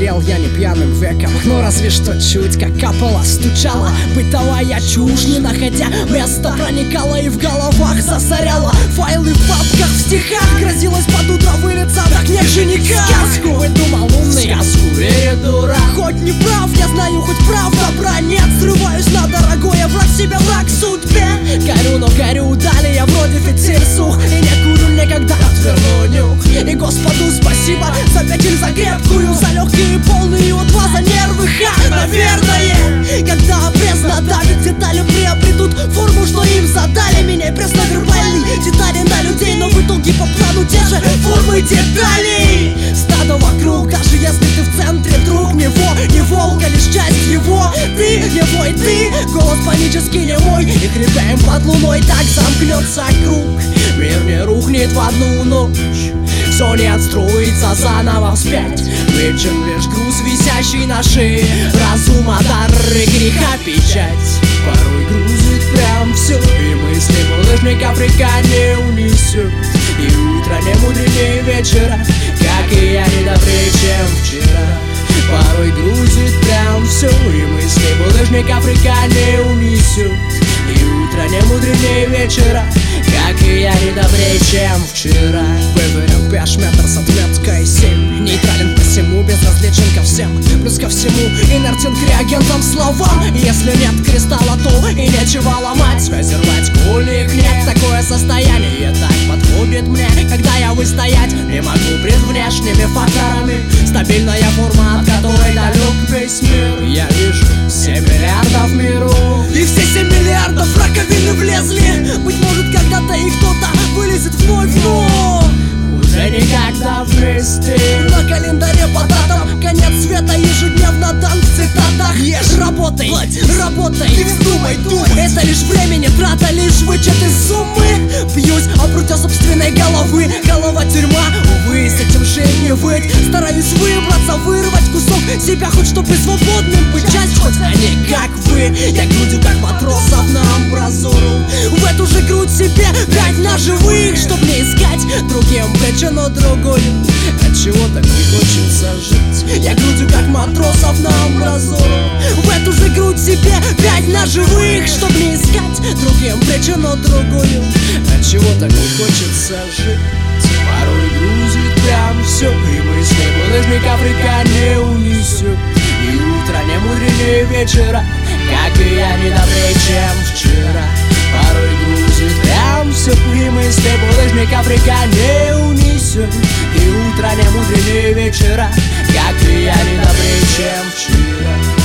болел я не пьяным веком, но разве что чуть, как капала, стучала бытовая чушь, не находя места, проникала и в головах засоряла. Файлы в папках, в стихах, грозилась под утро вылиться, так нет же никак. Сказку выдумал умный, сказку верит дурак. Хоть не прав, я знаю, хоть прав, добра нет. Срываюсь на дорогое, враг себе, враг судьбе. Горю, но горю, далее вроде фитиль сух, и не курю никогда, отверну нюх. И Господу спасибо за печень, за крепкую, за легкие полные отва, за нервы, наверное. Когда пресно давит, детали приобретут форму, что им задали. Меня пресно-вербальный детали на людей, но в итоге по плану те же формы деталей. Стадо вокруг, даже если ты в центре, друг него, не волк, а лишь часть его. Ты, его и ты, голос панический не мой, и хрипаем под луной, так замкнется круг. Мир не рухнет в одну ночь, все не отстроится заново вспять. Вечен лишь груз, висящий на шее, разума дар и греха печать. Порой грузит прям все, и мысли булыжников река не унесет. И утро не мудренее вечера, как и я, не добрее, чем вчера. Порой грузит прям все, и мысли булыжников река не унесет. И утро не мудренее вечера, как и я, не добрее, чем вчера. Выверен пеш-метр с отметкой 7. Нейтрален посему, безразличен ко всем. Плюс ко всему инертен к реагентам словам. Если нет кристалла, то и нечего ломать. Связи рвать, коли их нет. Такое состояние так подходит мне, когда я выстоять не могу пред внешними факторами. Стабильная форма, от которой далек весь мир. Я вижу 7 миллиардов миров, и все 7 миллиардов в раковины влезли. Быть может, когда-то и кто-то вылезет вновь, но уже никогда вместе. На календаре по датам конец света ежедневно дан в цитатах. Ешь, работай, работай, не вздумай думать. Это лишь времени трата, лишь вычет из суммы. Бьюсь об прутья собственной головы. Голова тюрьма, увы, с этим жить не выть. Стараюсь выбраться, вырвать кусок себя, хоть чтобы свободным быть. Часть, хоть они как вы. Я грудью как матросов на амбразуру. В эту же грудь себе 5 ножевых, чтоб не искать другим причину другую. Отчего так не хочется жить? Я грудью как матросов на амбразуру. В эту же грудь себе 5 ножевых, чтоб не искать другим причину другую. Отчего так не хочется жить? Порой грузит прям все, и мысли булыжников река не унесет. И утро не мудренее вечера, как и я, не добрее, чем вчера. Порой грузит прям все, и мысли булыжников река не унесет. И утро не мудренее вечера, как и я, не добрее, чем вчера.